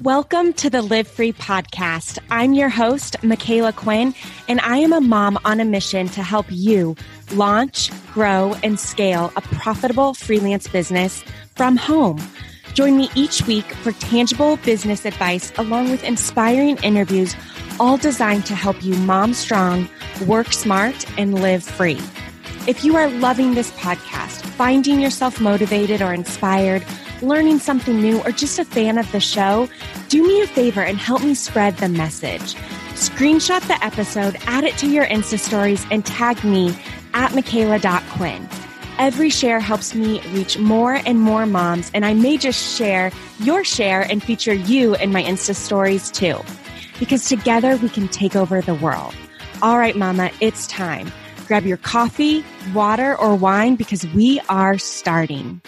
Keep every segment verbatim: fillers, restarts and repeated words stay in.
Welcome to the Live Free podcast. I'm your host, Michaela Quinn, and I am a mom on a mission to help you launch, grow, and scale a profitable freelance business from home. Join me each week for tangible business advice along with inspiring interviews, all designed to help you mom strong, work smart, and live free. If you are loving this podcast, finding yourself motivated or inspired, learning something new, or just a fan of the show, do me a favor and help me spread the message. Screenshot the episode, add it to your Insta stories, and tag me at Michaela dot Quinn. Every share helps me reach more and more moms, and I may just share your share and feature you in my Insta stories too, because together we can take over the world. All right, mama, it's time. Grab your coffee, water, or wine because we are starting.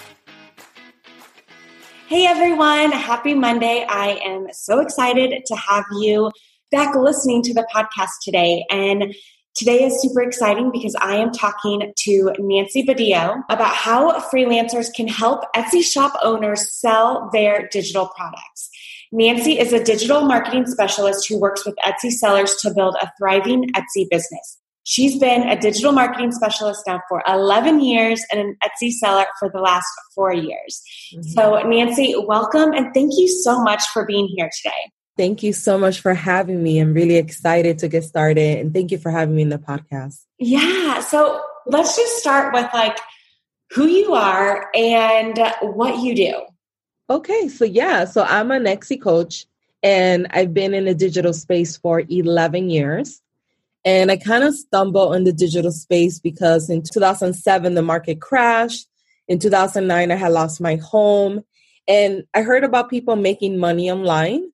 Hey everyone, happy Monday. I am so excited to have you back listening to the podcast today. And today is super exciting because I am talking to Nancy Badillo about how freelancers can help Etsy shop owners sell their digital products. Nancy is a digital marketing specialist who works with Etsy sellers to build a thriving Etsy business. She's been a digital marketing specialist now for eleven years and an Etsy seller for the last four years. Mm-hmm. So Nancy, welcome and thank you so much for being here today. Thank you so much for having me. I'm really excited to get started and thank you for having me in the podcast. Yeah. So let's just start with like who you are and what you do. Okay. So yeah, so I'm an Etsy coach and I've been in the digital space for eleven years. And I kind of stumbled in the digital space because in two thousand seven, the market crashed. In two thousand nine, I had lost my home. And I heard about people making money online.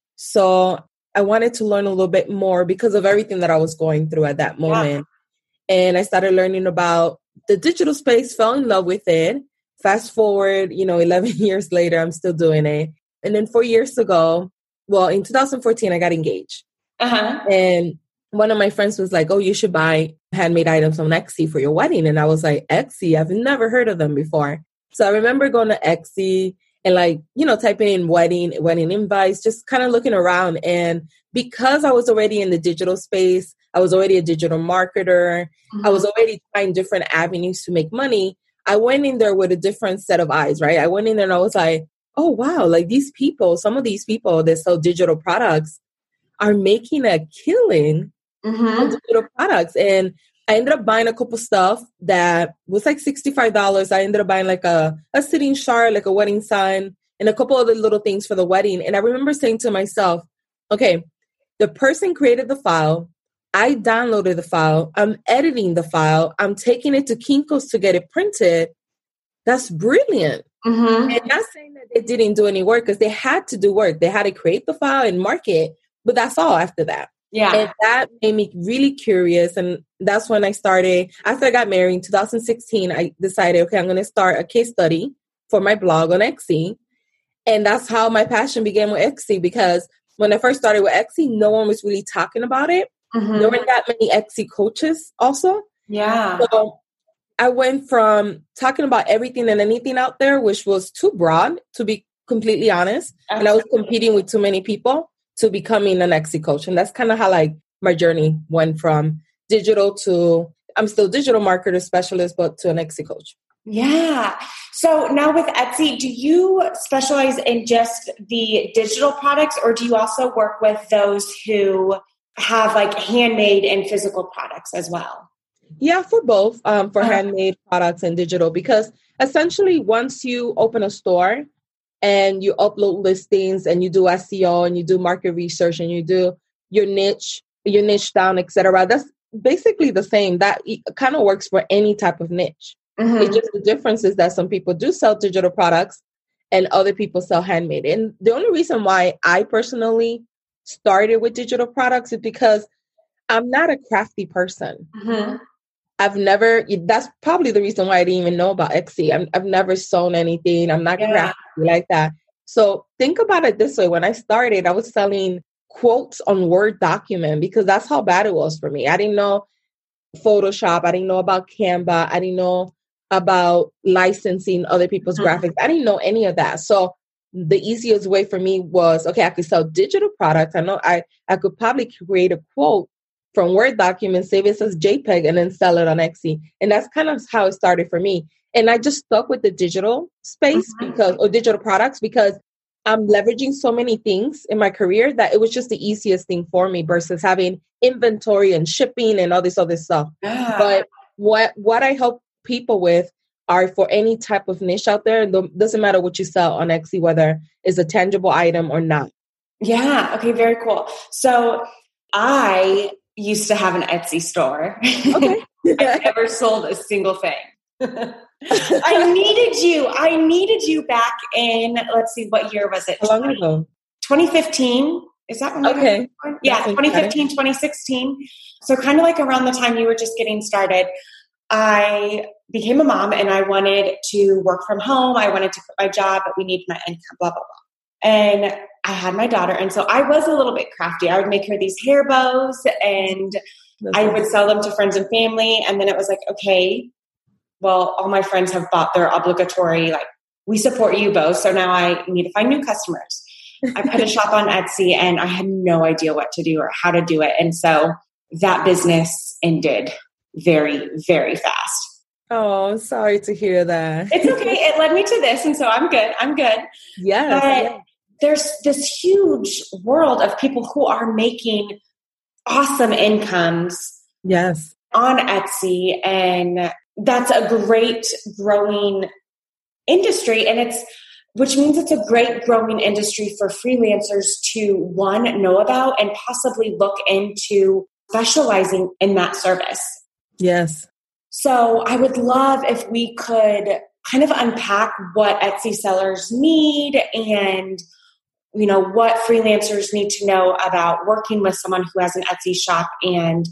So I wanted to learn a little bit more because of everything that I was going through at that moment. Yeah. And I started learning about the digital space, fell in love with it. Fast forward, you know, eleven years later, I'm still doing it. And then four years ago, well, in two thousand fourteen, I got engaged. Uh-huh. And one of my friends was like, oh, you should buy handmade items on Etsy for your wedding. And I was like, Etsy? I've never heard of them before. So I remember going to Etsy and like, you know, typing in wedding, wedding invites, just kind of looking around. And because I was already in the digital space, I was already a digital marketer. Mm-hmm. I was already trying different avenues to make money. I went in there with a different set of eyes, right? I went in there and I was like, oh, wow, like these people, some of these people that sell digital products are making a killing. Mm-hmm. Digital products. And I ended up buying a couple stuff that was like sixty-five dollars. I ended up buying like a, a sitting shard, like a wedding sign, and a couple other little things for the wedding. And I remember saying to myself, okay, the person created the file. I downloaded the file. I'm editing the file. I'm taking it to Kinko's to get it printed. That's brilliant. Mm-hmm. And not saying that they didn't do any work because they had to do work. They had to create the file and mark it, but that's all after that. Yeah. And that made me really curious. And that's when I started, after I got married in two thousand sixteen, I decided, okay, I'm going to start a case study for my blog on Etsy. And that's how my passion began with Etsy, because when I first started with Etsy, no one was really talking about it. Mm-hmm. There weren't that many Etsy coaches also. Yeah. So I went from talking about everything and anything out there, which was too broad, to be completely honest. Absolutely. And I was competing with too many people, to becoming an Etsy coach. And that's kind of how like my journey went from digital to, I'm still digital marketer specialist, but to an Etsy coach. Yeah. So now with Etsy, do you specialize in just the digital products, or do you also work with those who have like handmade and physical products as well? Yeah, for both, um, for uh-huh. handmade products and digital, because essentially once you open a store, and you upload listings and you do S E O and you do market research and you do your niche, your niche down, et cetera. That's basically the same. That kind of works for any type of niche. Mm-hmm. It's just the difference is that some people do sell digital products and other people sell handmade. And the only reason why I personally started with digital products is because I'm not a crafty person. Mm-hmm. I've never, that's probably the reason why I didn't even know about Etsy. I'm, I've never sewn anything. I'm not yeah. crafty like that. So think about it this way. When I started, I was selling quotes on Word document because that's how bad it was for me. I didn't know Photoshop. I didn't know about Canva. I didn't know about licensing other people's mm-hmm. graphics. I didn't know any of that. So the easiest way for me was, okay, I could sell digital products. I know I, I could probably create a quote from Word document, save it as JPEG, and then sell it on Etsy. And that's kind of how it started for me. And I just stuck with the digital space Mm-hmm. because, or digital products, because I'm leveraging so many things in my career that it was just the easiest thing for me versus having inventory and shipping and all this other stuff. Yeah. But what what I help people with are for any type of niche out there. It doesn't matter what you sell on Etsy, whether it's a tangible item or not. Yeah. Okay. Very cool. So I used to have an Etsy store. Okay. I've never sold a single thing. I needed you. I needed you back in, let's see, what year was it? How long ago? twenty fifteen. Is that when you Okay. got Yeah, twenty fifteen, twenty sixteen. So kind of like around the time you were just getting started, I became a mom and I wanted to work from home. I wanted to quit my job, but we needed my income, blah, blah, blah. And I had my daughter. And so I was a little bit crafty. I would make her these hair bows and That's I would sell them to friends and family. And then it was like, okay, well, all my friends have bought their obligatory, like, we support you both. So now I need to find new customers. I put a shop on Etsy and I had no idea what to do or how to do it. And so that business ended very, very fast. Oh, sorry to hear that. It's okay. It led me to this. And so I'm good. I'm good. Yes. But yes. There's this huge world of people who are making awesome incomes. Yes. On Etsy. And that's a great growing industry. And it's, which means it's a great growing industry for freelancers to, one, know about and possibly look into specializing in that service. Yes. So I would love if we could kind of unpack what Etsy sellers need and, you know, what freelancers need to know about working with someone who has an Etsy shop and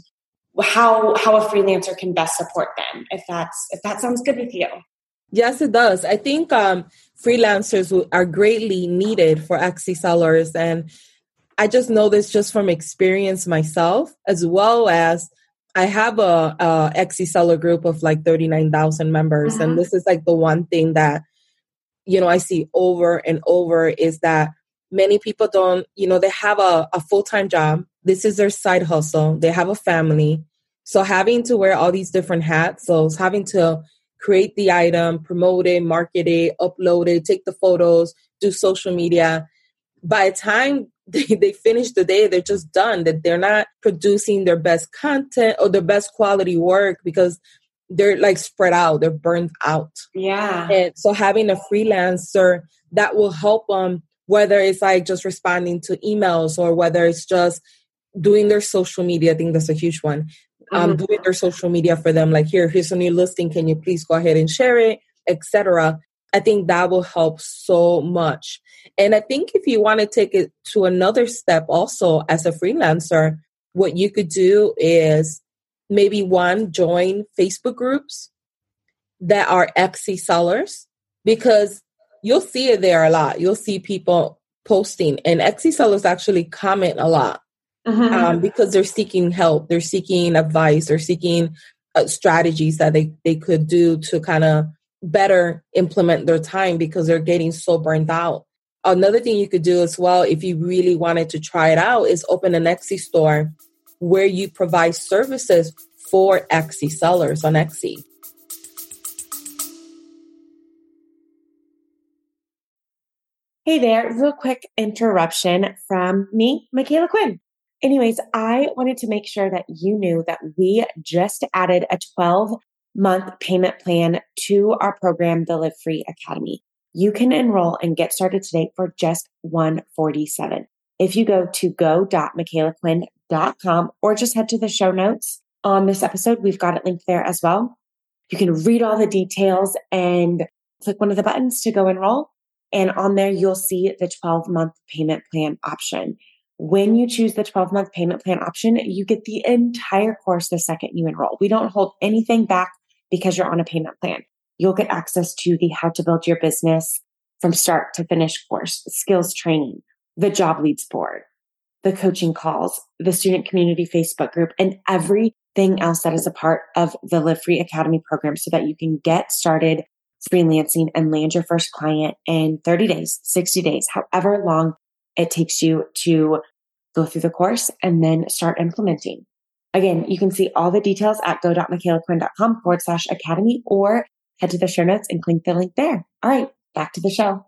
how how a freelancer can best support them, if that's if that sounds good with you. Yes, it does. I think um, freelancers are greatly needed for Etsy sellers. And I just know this just from experience myself, as well as I have a, a Etsy seller group of like thirty-nine thousand members. Mm-hmm. And this is like the one thing that, you know, I see over and over is that many people don't, you know, they have a, a full-time job. This is their side hustle. They have a family. So having to wear all these different hats, so it's having to create the item, promote it, market it, upload it, take the photos, do social media. By the time they, they finish the day, they're just done. That they're not producing their best content or their best quality work because they're like spread out. They're burned out. Yeah. And so having a freelancer that will help them, whether it's like just responding to emails or whether it's just doing their social media. I think that's a huge one. Um, mm-hmm. Doing their social media for them, like, here, here's a new listing. Can you please go ahead and share it, et cetera. I think that will help so much. And I think if you want to take it to another step also as a freelancer, what you could do is maybe one, join Facebook groups that are Etsy sellers, because you'll see it there a lot. You'll see people posting, and Etsy sellers actually comment a lot. Mm-hmm. Um, because they're seeking help, they're seeking advice, they're seeking uh, strategies that they, they could do to kind of better implement their time because they're getting so burnt out. Another thing you could do as well, if you really wanted to try it out, is open an Etsy store where you provide services for Etsy sellers on Etsy. Hey there, real quick interruption from me, Michaela Quinn. Anyways, I wanted to make sure that you knew that we just added a twelve-month payment plan to our program, the Live Free Academy. You can enroll and get started today for just one hundred forty-seven dollars. If you go to go dot michaela quinn dot com or just head to the show notes on this episode, we've got it linked there as well. You can read all the details and click one of the buttons to go enroll. And on there, you'll see the twelve-month payment plan option. When you choose the twelve-month payment plan option, you get the entire course the second you enroll. We don't hold anything back because you're on a payment plan. You'll get access to the How to Build Your Business from Start to Finish course, skills training, the job leads board, the coaching calls, the student community Facebook group, and everything else that is a part of the Live Free Academy program so that you can get started freelancing and land your first client in thirty days, sixty days, however long it takes you to go through the course and then start implementing. Again, you can see all the details at go.michaelaquinn.com forward slash academy or head to the show notes and click the link there. All right, back to the show.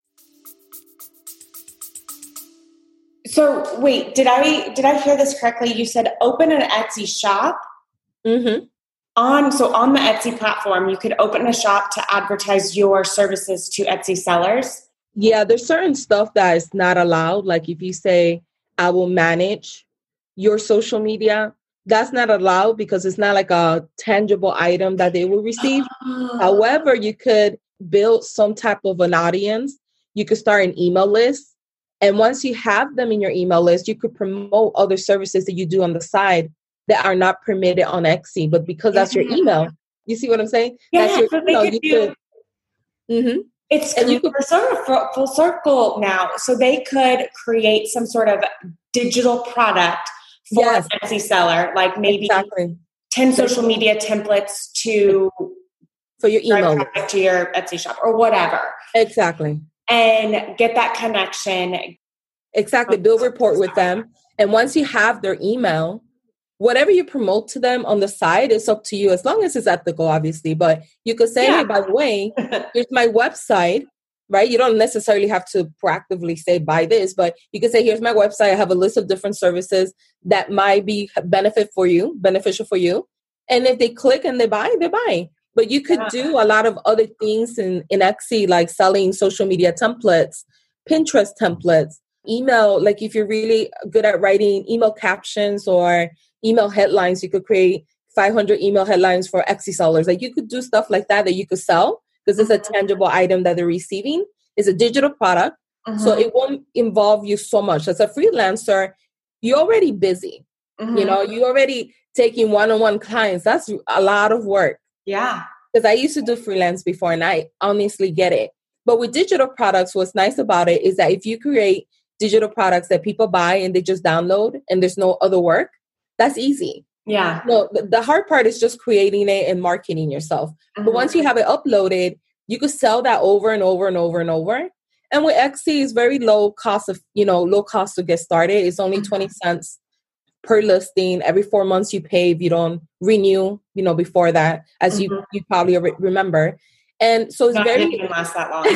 So wait, did I did I hear this correctly? You said open an Etsy shop? Mm-hmm. On so on the Etsy platform, you could open a shop to advertise your services to Etsy sellers. Yeah, there's certain stuff that is not allowed. Like if you say, I will manage your social media, that's not allowed because it's not like a tangible item that they will receive. Oh. However, you could build some type of an audience. You could start an email list. And once you have them in your email list, you could promote other services that you do on the side that are not permitted on Etsy, but because that's your email, you see what I'm saying? Yeah, that's your so email. You do, could, mm-hmm. It's and you could, sort of full circle now. So they could create some sort of digital product for yes. an Etsy seller, like maybe exactly. ten social media templates to for your email to your Etsy shop or whatever. Exactly. And get that connection. Exactly. Build rapport with them. And once you have their email, whatever you promote to them on the side is up to you, as long as it's ethical, obviously. But you could say, yeah. hey, by the way, here's my website, right? You don't necessarily have to proactively say, buy this, but you could say, here's my website. I have a list of different services that might be benefit for you, beneficial for you. And if they click and they buy, they buy. But you could yeah. do a lot of other things in, in Etsy, like selling social media templates, Pinterest templates, email. Like if you're really good at writing email captions or email headlines, you could create five hundred email headlines for Etsy sellers. Like you could do stuff like that that you could sell because it's a tangible item that they're receiving. It's a digital product. Mm-hmm. So it won't involve you so much. As a freelancer, you're already busy. Mm-hmm. You know, you're already taking one-on-one clients. That's a lot of work. Yeah. Because I used to do freelance before and I honestly get it. But with digital products, what's nice about it is that if you create digital products that people buy and they just download and there's no other work, that's easy. Yeah. No, the, the hard part is just creating it and marketing yourself. Mm-hmm. But once you have it uploaded, you could sell that over and over and over and over. And with Etsy, it's very low cost of, you know, low cost to get started. It's only mm-hmm. twenty cents per listing. Every four months you pay if you don't renew, you know, before that, as mm-hmm. you, you probably re- remember. And so it's Not very, even last that long.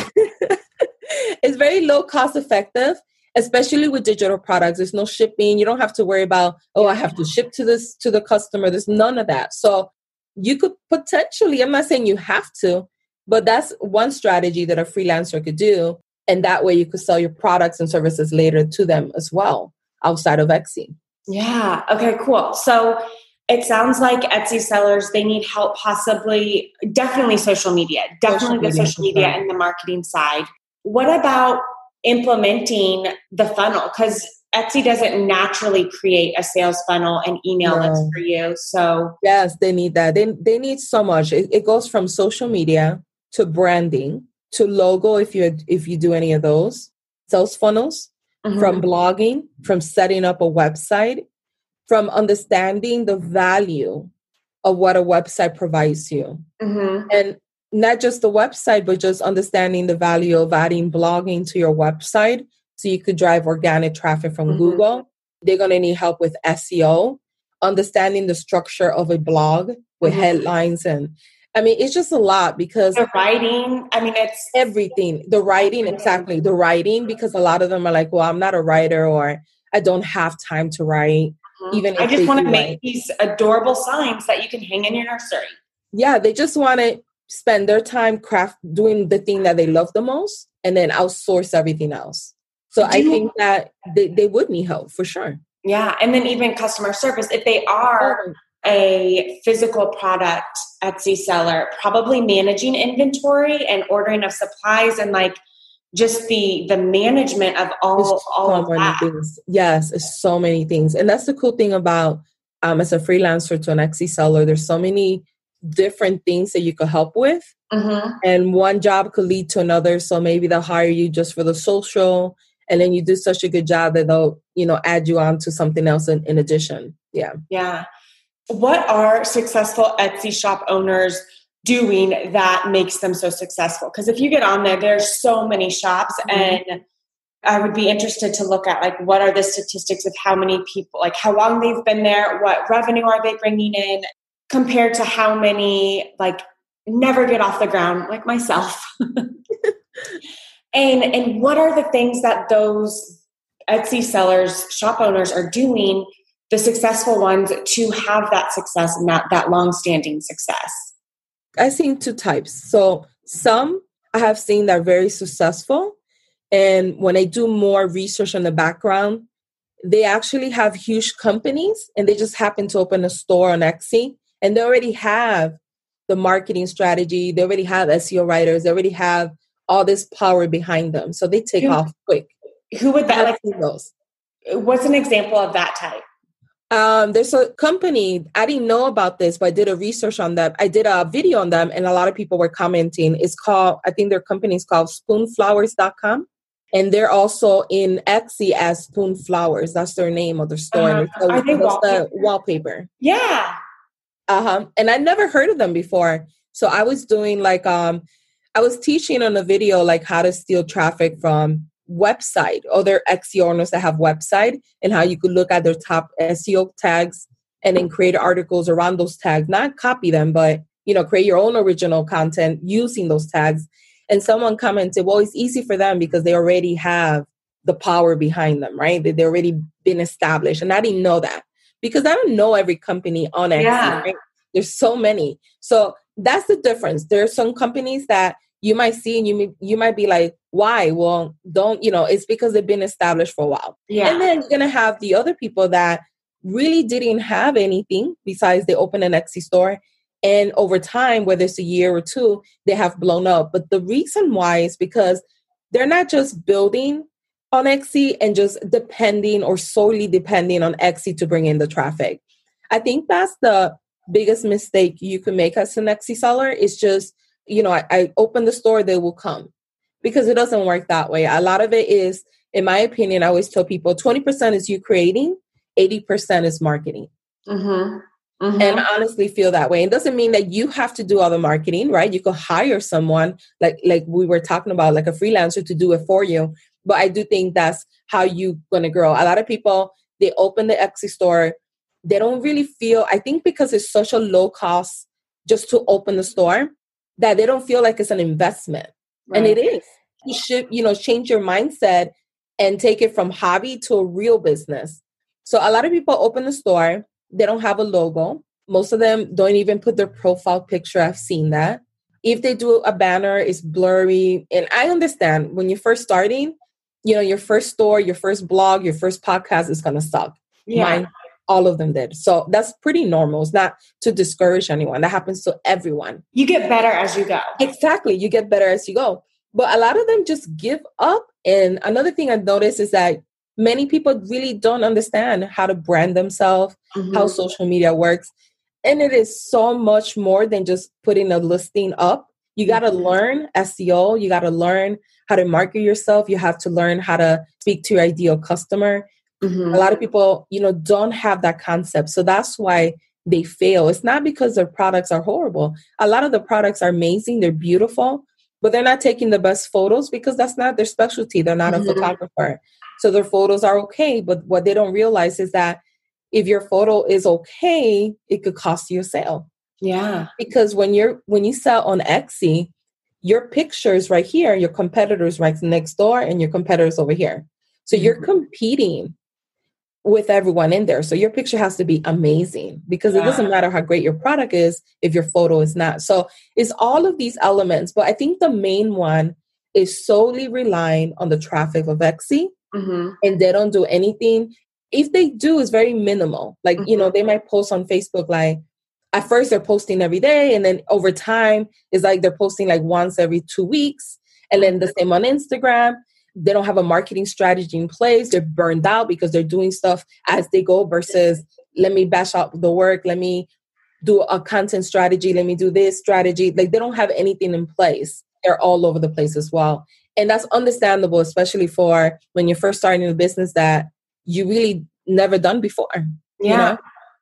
It's very low cost effective. Especially with digital products, there's no shipping. You don't have to worry about, oh, I have to ship to this to the customer. There's none of that. So you could potentially, I'm not saying you have to, but that's one strategy that a freelancer could do. And that way you could sell your products and services later to them as well, outside of Etsy. Yeah. Okay, cool. So it sounds like Etsy sellers, they need help possibly, definitely social media, definitely social the media, social media and the marketing side. What about implementing the funnel? Because Etsy doesn't naturally create a sales funnel and email no. list for you. So yes, they need that. They they need so much. It, it goes from social media to branding to logo if you if you do any of those sales funnels, mm-hmm. from blogging, from setting up a website, from understanding the value of what a website provides you, mm-hmm. and not just the website, but just understanding the value of adding blogging to your website so you could drive organic traffic from mm-hmm. Google. They're going to need help with S E O, understanding the structure of a blog with mm-hmm. headlines. And I mean, it's just a lot because the writing, I mean, it's everything. The writing, everything. Exactly. The writing, because a lot of them are like, well, I'm not a writer or I don't have time to write. Mm-hmm. Even if I just want to make write. These adorable signs that you can hang in your nursery. Yeah, they just want to spend their time craft doing the thing that they love the most and then outsource everything else. So Do I you, think that they, they would need help for sure. Yeah. And then even customer service, if they are a physical product Etsy seller, probably managing inventory and ordering of supplies and like just the the management of all, so all of that. Things. Yes, it's so many things. And that's the cool thing about um, as a freelancer to an Etsy seller, there's so many different things that you could help with. Mm-hmm. And one job could lead to another. So maybe they'll hire you just for the social and then you do such a good job that they'll, you know, add you on to something else in, in addition. Yeah. Yeah. What are successful Etsy shop owners doing that makes them so successful? Because if you get on there, there's so many shops, mm-hmm. and I would be interested to look at like what are the statistics of how many people, like how long they've been there, what revenue are they bringing in, compared to how many like never get off the ground, like myself. and and what are the things that those Etsy sellers, shop owners are doing, the successful ones, to have that success and that that long-standing success? I've seen two types. So some I have seen that are very successful. And when I do more research on the background, they actually have huge companies and they just happen to open a store on Etsy, and they already have the marketing strategy. They already have S E O writers. They already have all this power behind them. So they take who, off quick. Who would that, like, those? What's an example of that type? Um, there's a company, I didn't know about this, but I did a research on them. I did a video on them and a lot of people were commenting. It's called, I think their company is called spoon flowers dot com. And they're also in Etsy as Spoon Flowers. That's their name of their store. Uh, and are they wallpaper? The wallpaper. Yeah. Uh-huh. And I never heard of them before. So I was doing like, um, I was teaching on a video, like how to steal traffic from website, other Etsy owners that have website, and how you could look at their top S E O tags and then create articles around those tags, not copy them, but, you know, create your own original content using those tags. And someone commented, well, it's easy for them because they already have the power behind them, right? They've already been established. And I didn't know that because I don't know every company on Etsy, yeah. right? There's so many. So that's the difference. There are some companies that you might see and you may, you might be like, why? Well, don't, you know, it's because they've been established for a while. Yeah. And then you're going to have the other people that really didn't have anything besides they open an Etsy store. And over time, whether it's a year or two, they have blown up. But the reason why is because they're not just building on Etsy and just depending or solely depending on Etsy to bring in the traffic. I think that's the biggest mistake you can make as an Etsy seller is just, you know, I, I open the store, they will come, because it doesn't work that way. A lot of it is, in my opinion, I always tell people twenty percent is you creating, eighty percent is marketing. Mm-hmm. Mm-hmm. And I honestly feel that way. It doesn't mean that you have to do all the marketing, right? You could hire someone like, like we were talking about, like a freelancer to do it for you. But I do think that's how you're going to grow. A lot of people, they open the Etsy store. They don't really feel, I think because it's such a low cost just to open the store, that they don't feel like it's an investment. Right. And it is. You should, you know, change your mindset and take it from hobby to a real business. So a lot of people open the store. They don't have a logo. Most of them don't even put their profile picture. I've seen that. If they do a banner, it's blurry. And I understand when you're first starting, you know, your first store, your first blog, your first podcast is going to suck. Yeah. Mine, all of them did. So that's pretty normal. It's not to discourage anyone. That happens to everyone. You get better as you go. Exactly. You get better as you go. But a lot of them just give up. And another thing I've noticed is that many people really don't understand how to brand themselves, mm-hmm. how social media works. And it is so much more than just putting a listing up. You got to mm-hmm. learn S E O. You got to learn how to market yourself. You have to learn how to speak to your ideal customer. Mm-hmm. A lot of people, you know, don't have that concept. So that's why they fail. It's not because their products are horrible. A lot of the products are amazing. They're beautiful, but they're not taking the best photos because that's not their specialty. They're not mm-hmm. a photographer. So their photos are okay. But what they don't realize is that if your photo is okay, it could cost you a sale. Yeah. Because when you're when you sell on Etsy, your picture is right here, your competitors right next door, and your competitors over here. So mm-hmm. you're competing with everyone in there. So your picture has to be amazing because yeah. it doesn't matter how great your product is if your photo is not. So it's all of these elements. But I think the main one is solely relying on the traffic of Etsy. Mm-hmm. And they don't do anything. If they do, it's very minimal. Like, mm-hmm. you know, they might post on Facebook, like at first they're posting every day. And then over time, it's like they're posting like once every two weeks. And then the same on Instagram. They don't have a marketing strategy in place. They're burned out because they're doing stuff as they go versus let me bash out the work. Let me do a content strategy. Let me do this strategy. Like they don't have anything in place. They're all over the place as well. And that's understandable, especially for when you're first starting a business that you really never done before. Yeah. You know?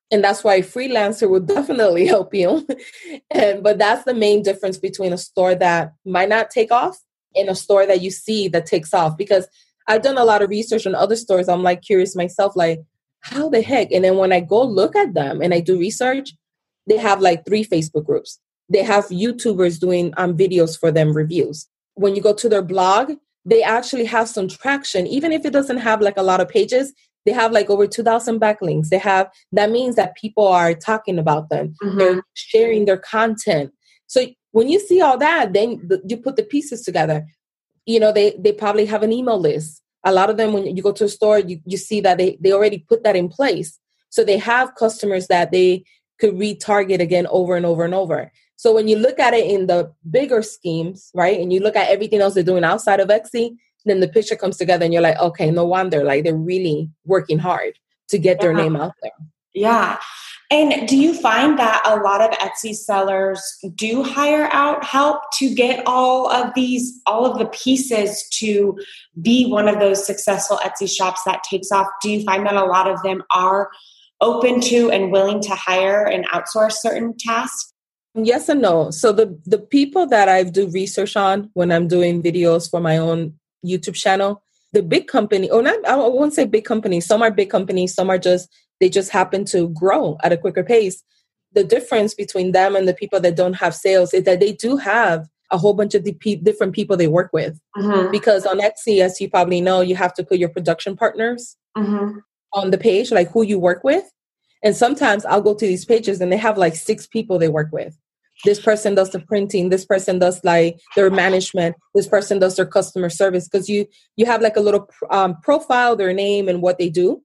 And that's why a freelancer will definitely help you. and But that's the main difference between a store that might not take off and a store that you see that takes off. Because I've done a lot of research on other stores. I'm like curious myself, like, how the heck? And then when I go look at them and I do research, they have like three Facebook groups. They have YouTubers doing um, videos for them, reviews. When you go to their blog, they actually have some traction. Even if it doesn't have like a lot of pages, they have like over two thousand backlinks. They have, that means that people are talking about them. Mm-hmm. They're sharing their content. So when you see all that, then the, you put the pieces together. You know, they, they probably have an email list. A lot of them, when you go to a store, you, you see that they, they already put that in place. So they have customers that they could retarget again over and over and over. So when you look at it in the bigger schemes, right, and you look at everything else they're doing outside of Etsy, then the picture comes together and you're like, okay, no wonder, like they're really working hard to get yeah. their name out there. Yeah. And do you find that a lot of Etsy sellers do hire out help to get all of these, all of the pieces to be one of those successful Etsy shops that takes off? Do you find that a lot of them are open to and willing to hire and outsource certain tasks? Yes and no. So the, the people that I do research on when I'm doing videos for my own YouTube channel, the big company, or not, I won't say big companies. Some are big companies. Some are just, they just happen to grow at a quicker pace. The difference between them and the people that don't have sales is that they do have a whole bunch of d- different people they work with. Mm-hmm. Because on Etsy, as you probably know, you have to put your production partners mm-hmm. on the page, like who you work with. And sometimes I'll go to these pages and they have like six people they work with. This person does the printing. This person does like their management. This person does their customer service. Because you you have like a little um, profile, their name and what they do.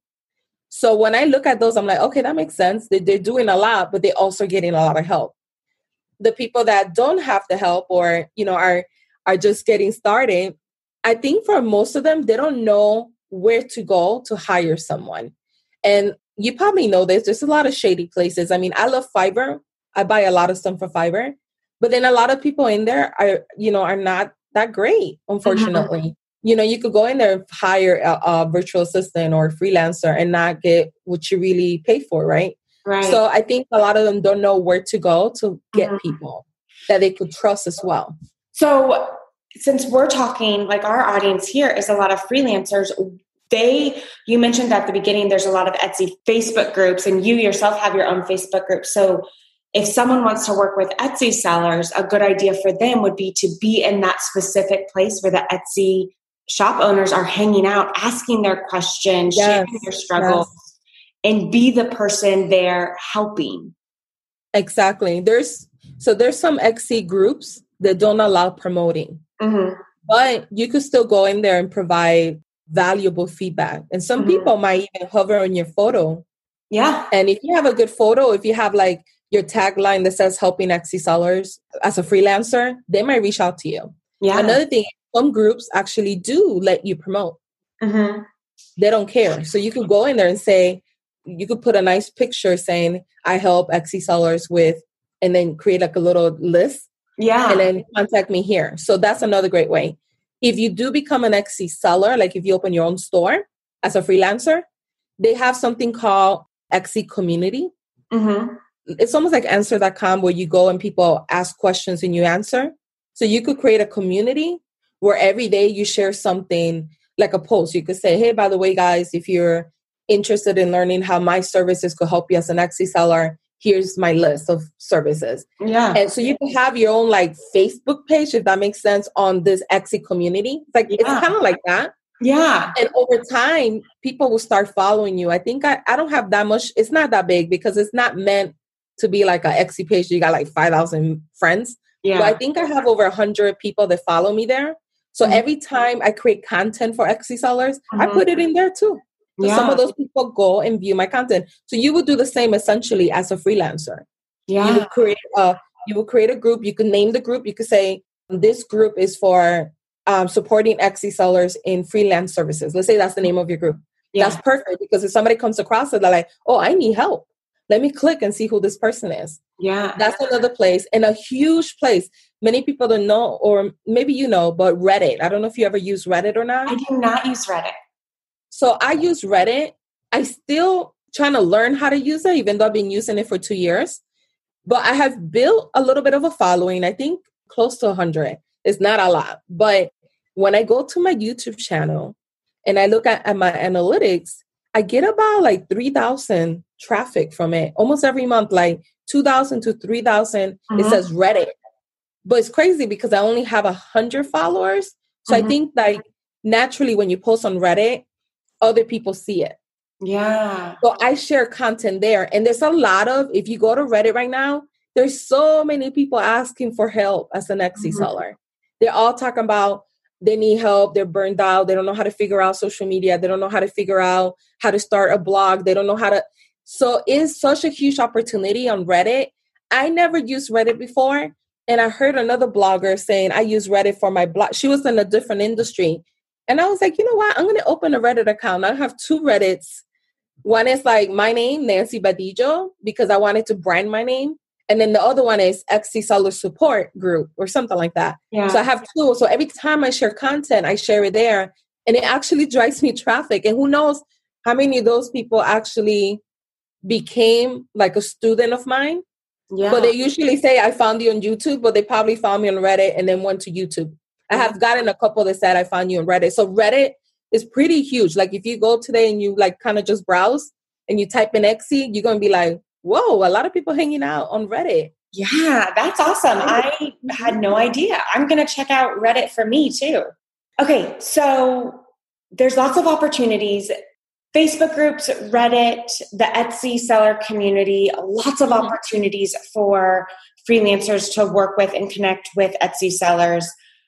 So when I look at those, I'm like, okay, that makes sense. They, they're doing a lot, but they're also getting a lot of help. The people that don't have the help or, you know, are are just getting started, I think for most of them, they don't know where to go to hire someone. And you probably know this. There's a lot of shady places. I mean, I love Fiverr. I buy a lot of stuff for Fiverr. But then a lot of people in there are, you know, are not that great, unfortunately. Mm-hmm. You know, you could go in there and hire a, a virtual assistant or a freelancer and not get what you really pay for, right? Right. So I think a lot of them don't know where to go to get mm-hmm. people that they could trust as well. So since we're talking, like our audience here is a lot of freelancers, they, you mentioned at the beginning, there's a lot of Etsy Facebook groups and you yourself have your own Facebook group. So if someone wants to work with Etsy sellers, a good idea for them would be to be in that specific place where the Etsy shop owners are hanging out, asking their questions, yes, sharing their struggles, yes. and be the person there helping. Exactly. There's so there's some Etsy groups that don't allow promoting, mm-hmm. but you could still go in there and provide valuable feedback. And some mm-hmm. people might even hover on your photo. Yeah. And if you have a good photo, if you have like your tagline that says helping Etsy sellers as a freelancer, they might reach out to you. Yeah. Another thing, some groups actually do let you promote. Mm-hmm. They don't care. So you could go in there and say, you could put a nice picture saying, I help Etsy sellers with, and then create like a little list. Yeah. And then contact me here. So that's another great way. If you do become an Etsy seller, like if you open your own store as a freelancer, they have something called Etsy Community. Mm-hmm. It's almost like answer dot com where you go and people ask questions and you answer. So you could create a community where every day you share something like a post. You could say, hey, by the way, guys, if you're interested in learning how my services could help you as an Etsy seller, here's my list of services. Yeah. And so you can have your own like Facebook page, if that makes sense, on this Etsy community. Like yeah. It's kind of like that. Yeah. And over time, people will start following you. I think I, I don't have that much. It's not that big because it's not meant to be like an Etsy page. You got like five thousand friends. Yeah. But I think I have over one hundred people that follow me there. So mm-hmm. every time I create content for Etsy sellers, mm-hmm. I put it in there too. So yeah. some of those people go and view my content. So you would do the same essentially as a freelancer. Yeah. You would create a, you would create a group. You could name the group. You could say, this group is for um, supporting Etsy sellers in freelance services. Let's say that's the name of your group. Yeah. That's perfect because if somebody comes across it, they're like, oh, I need help. Let me click and see who this person is. Yeah. That's another place, and a huge place. Many people don't know, or maybe you know, but Reddit. I don't know if you ever use Reddit or not. I do not use Reddit. So I use Reddit. I still trying to learn how to use it, even though I've been using it for two years. But I have built a little bit of a following, I think close to one hundred. It's not a lot. But when I go to my YouTube channel and I look at, at my analytics, I get about like three thousand traffic from it almost every month, like two thousand to three thousand. Uh-huh. It says Reddit. But it's crazy because I only have one hundred followers. So uh-huh. I think like naturally when you post on Reddit, other people see it. Yeah. So I share content there. And there's a lot of, if you go to Reddit right now, there's so many people asking for help as an Etsy mm-hmm. seller. They're all talking about they need help. They're burned out. They don't know how to figure out social media. They don't know how to figure out how to start a blog. They don't know how to. So it's such a huge opportunity on Reddit. I never used Reddit before. And I heard another blogger saying, I use Reddit for my blog. She was in a different industry. And I was like, you know what? I'm going to open a Reddit account. I have two Reddits. One is like my name, Nancy Badillo, because I wanted to brand my name. And then the other one is Etsy Seller Support Group or something like that. Yeah. So I have two. So every time I share content, I share it there. And it actually drives me traffic. And who knows how many of those people actually became like a student of mine. Yeah. But they usually say, I found you on YouTube, but they probably found me on Reddit and then went to YouTube. I have gotten a couple that said, I found you on Reddit. So Reddit is pretty huge. Like if you go today and you like kind of just browse and you type in Etsy, you're going to be like, whoa, a lot of people hanging out on Reddit. Yeah, that's awesome. I had no idea. I'm going to check out Reddit for me too. Okay, so there's lots of opportunities. Facebook groups, Reddit, the Etsy seller community, lots of mm-hmm. opportunities for freelancers to work with and connect with Etsy sellers.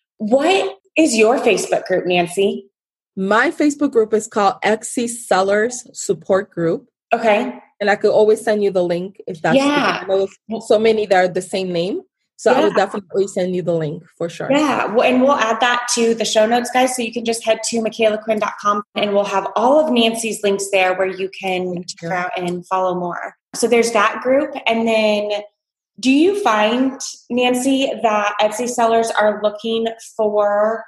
What is your Facebook group, Nancy? My Facebook group is called Etsy Sellers Support Group. Okay. And I could always send you the link if that's yeah. I know so many that are the same name. So yeah. I will definitely send you the link for sure. Yeah. Well, and we'll add that to the show notes, guys. So you can just head to Michaela Quinn dot com and we'll have all of Nancy's links there where you can check out and follow more. So there's that group. And then do you find, Nancy, that Etsy sellers are looking for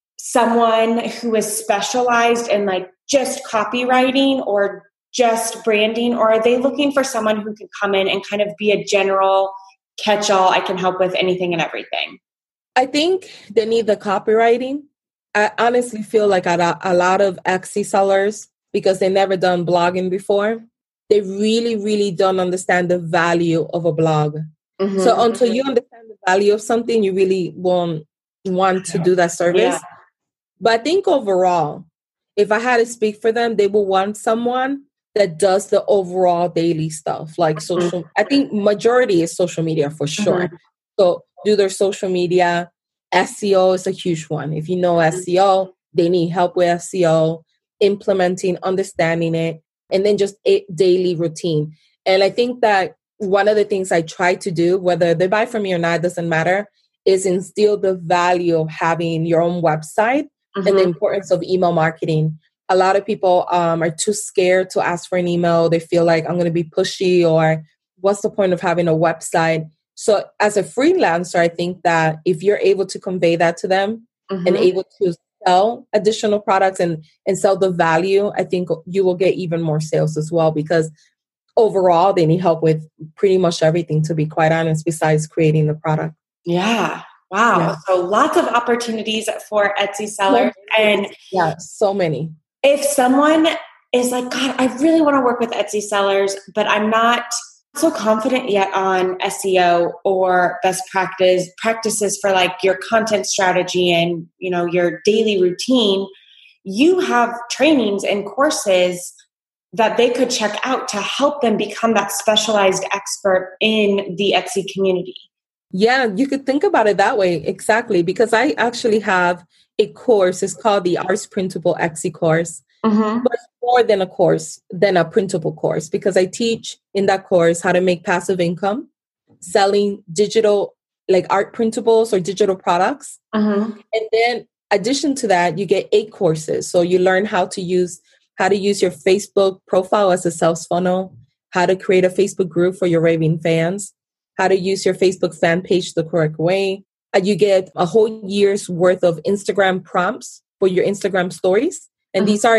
someone who is specialized in like just copywriting or just branding, or are they looking for someone who can come in and kind of be a general catch-all, I can help with anything and everything? I think they need the copywriting. I honestly feel like a, a lot of Etsy sellers, because they've never done blogging before, they really, really don't understand the value of a blog. Mm-hmm. So until you understand the value of something, you really won't want to do that service. Yeah. But I think overall, if I had to speak for them, they will want someone that does the overall daily stuff, like social. I think majority is social media for sure. Mm-hmm. So do their social media. S E O is a huge one. If you know S E O, they need help with S E O, implementing, understanding it, and then just a daily routine. And I think that one of the things I try to do, whether they buy from me or not, doesn't matter, is instill the value of having your own website mm-hmm. and the importance of email marketing. A lot of people um, are too scared to ask for an email. They feel like I'm going to be pushy, or what's the point of having a website? So as a freelancer, I think that if you're able to convey that to them mm-hmm. and able to sell additional products and, and sell the value, I think you will get even more sales as well, because overall they need help with pretty much everything, to be quite honest, besides creating the product. Yeah. Wow. Yeah. So lots of opportunities for Etsy sellers. And yeah, so many. If someone is like, God, I really want to work with Etsy sellers, but I'm not so confident yet on S E O or best practice practices for like your content strategy and, you know, your daily routine, you have trainings and courses that they could check out to help them become that specialized expert in the Etsy community. Yeah, you could think about it that way. Exactly. Because I actually have a course. It's called the Ars Printable Etsy course. Mm-hmm. But it's more than a course, than a printable course, because I teach in that course how to make passive income, selling digital, like art printables or digital products. Mm-hmm. And then addition to that, you get eight courses. So you learn how to use, how to use your Facebook profile as a sales funnel, how to create a Facebook group for your raving fans, how to use your Facebook fan page the correct way. Uh, you get a whole year's worth of Instagram prompts for your Instagram stories. And mm-hmm. these are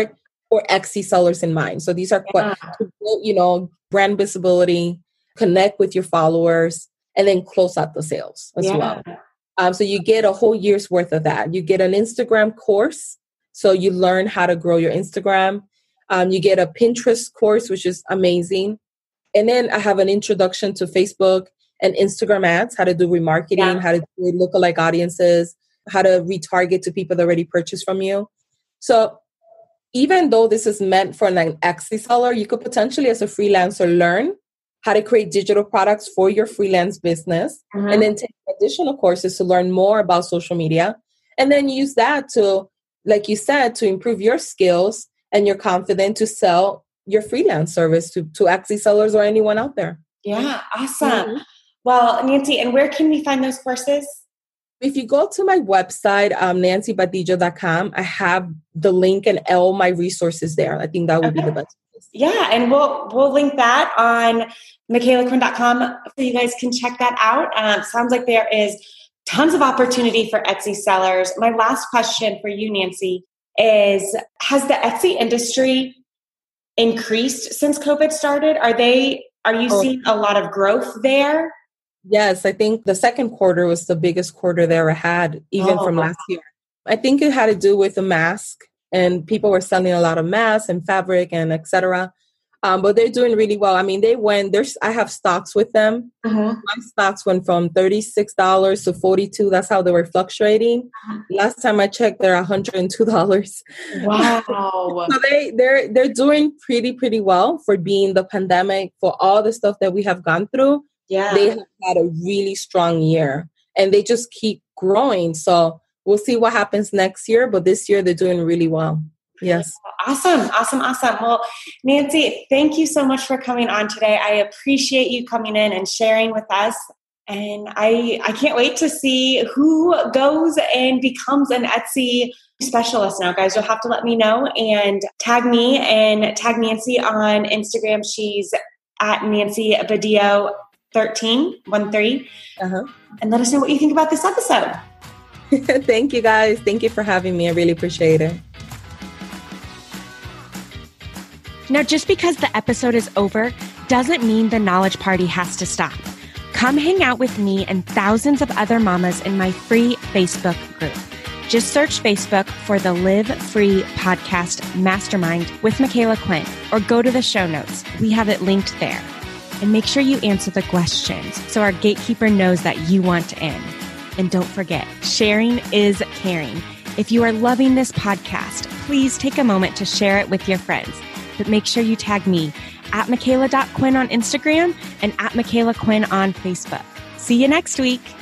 for Etsy sellers in mind. So these are, yeah. quite, you know, brand visibility, connect with your followers, and then close out the sales as yeah. well. Um, so you get a whole year's worth of that. You get an Instagram course. So you learn how to grow your Instagram. Um, you get a Pinterest course, which is amazing. And then I have an introduction to Facebook and Instagram ads, how to do remarketing, yeah. how to do lookalike audiences, how to retarget to people that already purchased from you. So even though this is meant for an Etsy seller, you could potentially as a freelancer learn how to create digital products for your freelance business, mm-hmm. and then take additional courses to learn more about social media. And then use that to, like you said, to improve your skills and you're confident to sell your freelance service to, to Etsy sellers or anyone out there. Yeah, awesome. Mm-hmm. Well, Nancy, and where can we find those courses? If you go to my website, um, nancy badillo dot com, I have the link and all my resources there. I think that would okay. be the best. Yeah, and we'll we'll link that on michaela quinn dot com so you guys can check that out. Um, sounds like there is tons of opportunity for Etsy sellers. My last question for you, Nancy, is has the Etsy industry increased since COVID started? Are they are you oh. seeing a lot of growth there? Yes, I think the second quarter was the biggest quarter they ever had, even oh. from last year. I think it had to do with the mask. And people were selling a lot of masks and fabric and et cetera. Um, but they're doing really well. I mean, they went, there's, I have stocks with them. Uh-huh. My stocks went from thirty-six dollars to forty-two dollars. That's how they were fluctuating. Uh-huh. Last time I checked, they're one hundred two dollars. Wow. So they, they're, they're doing pretty, pretty well for being the pandemic, for all the stuff that we have gone through. Yeah. They have had a really strong year and they just keep growing. So we'll see what happens next year, but this year they're doing really well. Yes. Awesome. Awesome. Awesome. Well, Nancy, thank you so much for coming on today. I appreciate you coming in and sharing with us. And I, I can't wait to see who goes and becomes an Etsy specialist now, guys. You'll have to let me know and tag me and tag Nancy on Instagram. She's at Nancy Badillo thirteen, one three. Uh-huh. And let us know what you think about this episode. Thank you, guys. Thank you for having me. I really appreciate it. Now, just because the episode is over doesn't mean the knowledge party has to stop. Come hang out with me and thousands of other mamas in my free Facebook group. Just search Facebook for the Live Free Podcast Mastermind with Michaela Quinn, or go to the show notes. We have it linked there. And make sure you answer the questions so our gatekeeper knows that you want in. And don't forget, sharing is caring. If you are loving this podcast, please take a moment to share it with your friends. But make sure you tag me at michaela dot quinn on Instagram and at Michaela Quinn on Facebook. See you next week.